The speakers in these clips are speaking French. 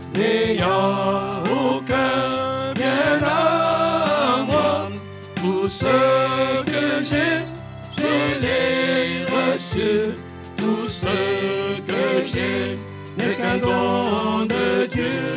n'ayant aucun bien à moi. Tout ce que j'ai, je l'ai reçu. Tout ce que j'ai n'est qu'un don de Dieu.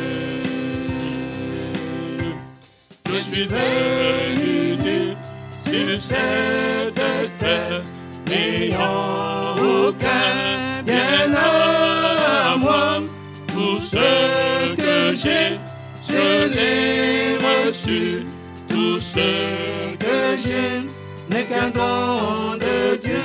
Je suis venu nu sur cette terre, n'ayant aucun bien à moi. Tout ce que j'ai, je l'ai reçu. Tout ce que j'ai n'est qu'un don de Dieu.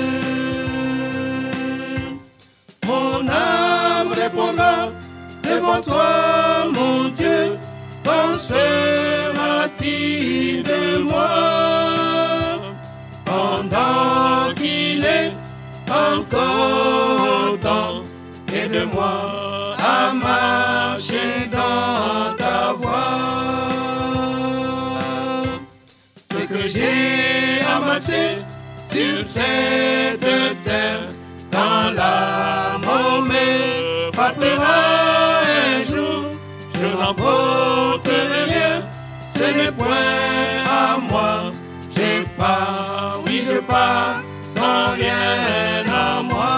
Mon âme répondra devant toi, mon Dieu. Qu'en sera-t-il de moi pendant qu'il est encore temps? Aide-moi à marcher dans ta voie. Ce que j'ai amassé sur cette terre, dans la mort me frappera un jour. Je n'emporterai rien, ce n'est point à moi. Je pars, oui je pars, sans rien à moi.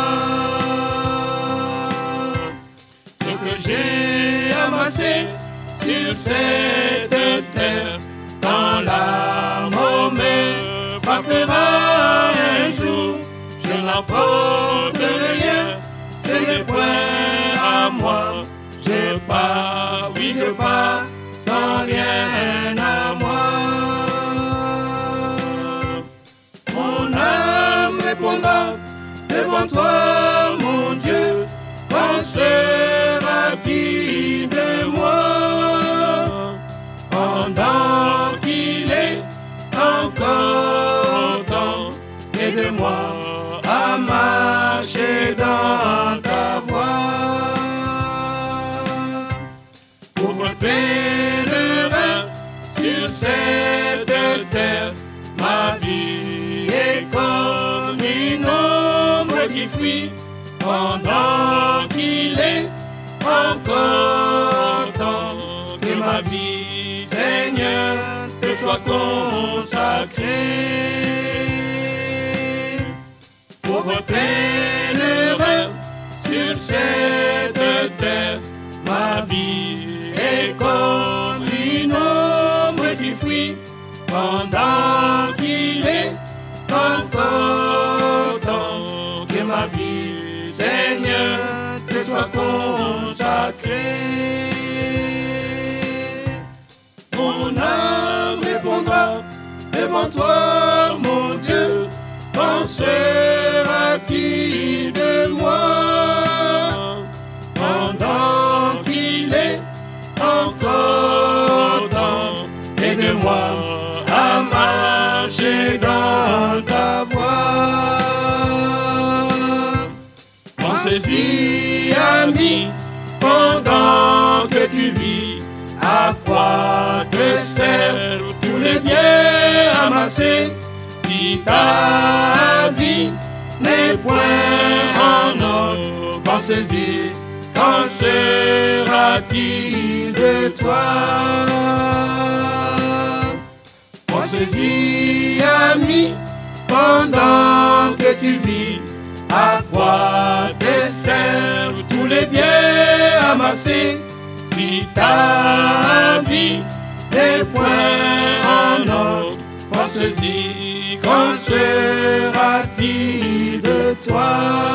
Ce que j'ai amassé sur cette terre, dans la mort me frappera un jour. Je n'emporterai rien, ce n'est point à moi. Je pars, oui je pars, sans rien à moi. Mon âme répondra devant toi, mon Dieu. Qu'en sera-t-il de moi pendant qu'il est encore temps? Aide-moi à marcher dans ta voie. Pauvre pèlerin sur cette terre, ma vie est comme une ombre qui fuit pendant qu'il est encore temps. Que ma vie, Seigneur, te soit consacrée. Pauvre pèlerin sur cette terre, ma vie est comme une ombre qui fuit pendant qu'il est encore temps. Que ma vie, Seigneur, te soit consacrée. Mon âme répondra devant toi, mon Dieu. Qu'en sera-t-il de moi pendant qu'il est encore temps? Aide-moi à marcher dans ta voie. Pensez-y, ami, pendant que tu vis, à quoi te servent tous les biens amassés? Si ta vie n'est point en ordre, pensez-y, qu'en sera-t-il de toi? Pensez-y, ami, pendant que tu vis, à quoi te servent tous les biens amassés? Si ta vie n'est point en ordre, pensez-y, qu'en sera-t-il de toi?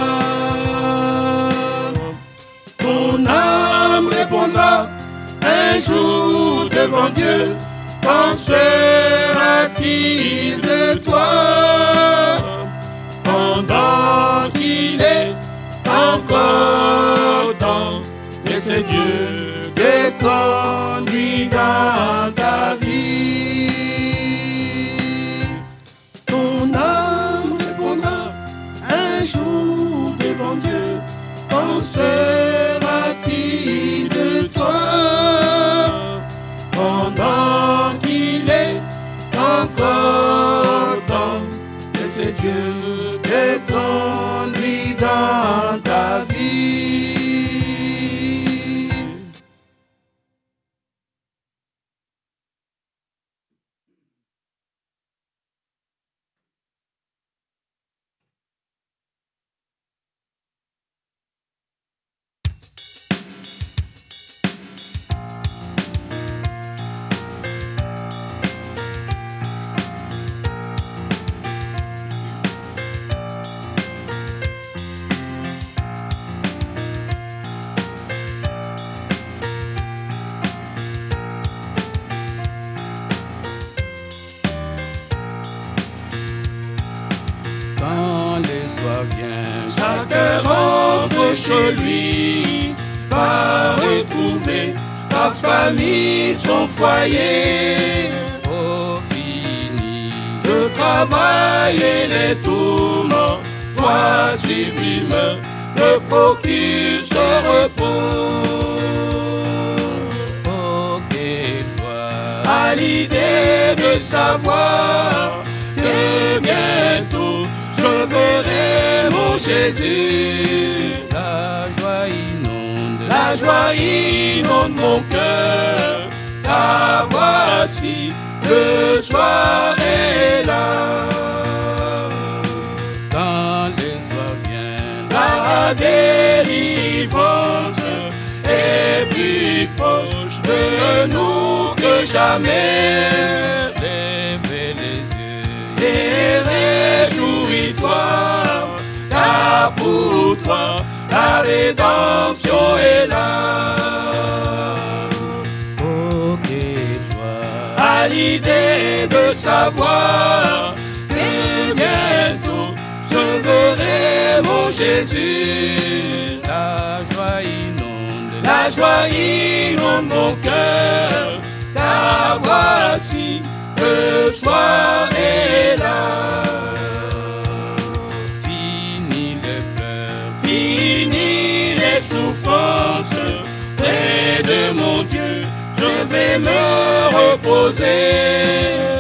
Ton âme répondra un jour devant Dieu. Qu'en sera-t-il de toi pendant qu'il est encore temps? Et c'est Dieu te conduit dans ta vie. Ton âme répondra un jour devant Dieu. Qu'en sera-t-il de toi pendant qu'il est encore temps? Et c'est Dieu te conduit dans ta vie. lui va retrouver sa famille, son foyer. Oh, fini Le travail et les tourments, foi sublime, le procure ce repos. Oh, quelle joie À l'idée de savoir que bientôt je verrai mon Jésus. La joie inonde mon cœur, car voici le soir est là. Quand le soir vient, La délivrance est plus proche de nous que jamais. levez les yeux Et réjouis-toi, car pour toi la rédemption est là. Oh, quelle joie À l'idée de savoir que bientôt je verrai mon Jésus. La joie inonde mon cœur, car voici le soir est là. Fini les pleurs, Fini les souffrances, près de mon Dieu, je vais me reposer.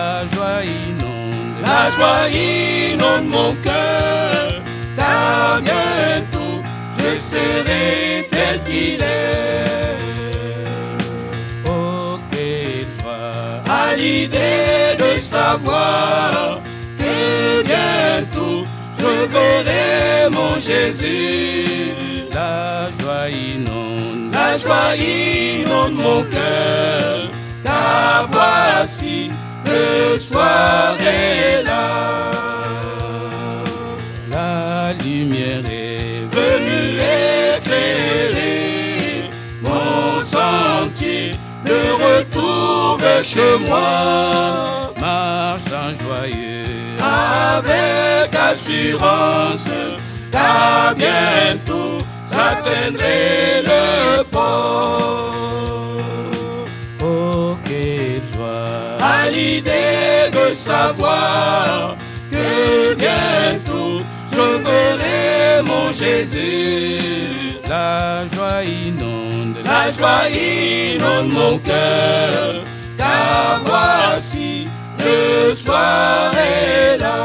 La joie inonde mon cœur, car bientôt je serai tel qu'il est. Oh, quelle joie À l'idée de savoir que bientôt je verrai mon Jésus. la joie inonde mon cœur, car voici le soir est là. La lumière est Venue éclairer mon sentier de retour vers chez moi. marchant joyeux Avec assurance, car bientôt j'atteindrai le port. Oh, quelle joie À l'idée de savoir que bientôt je verrai mon Jésus. La joie inonde mon cœur, car voici le soir est là.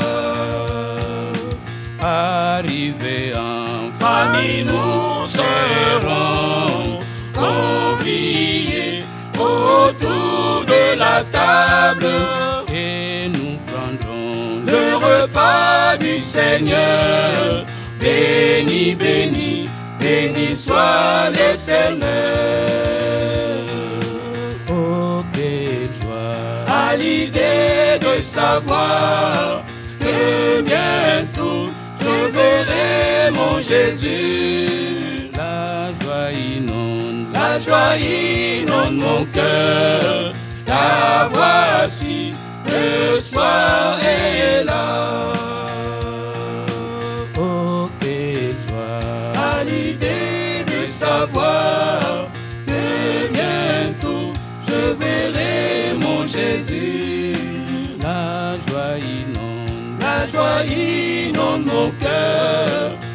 arrivé en Famille, nous serons conviés autour de la table. et nous prendrons Le repas du Seigneur, béni, béni, béni soit l'Éternel. Oh, quelle joie À l'idée de savoir que bientôt je verrai mon Jésus. la joie inonde mon cœur, car voici le soir est là. Oh, quelle joie À l'idée de savoir que bientôt je verrai mon Jésus. la joie La joie inonde mon cœur,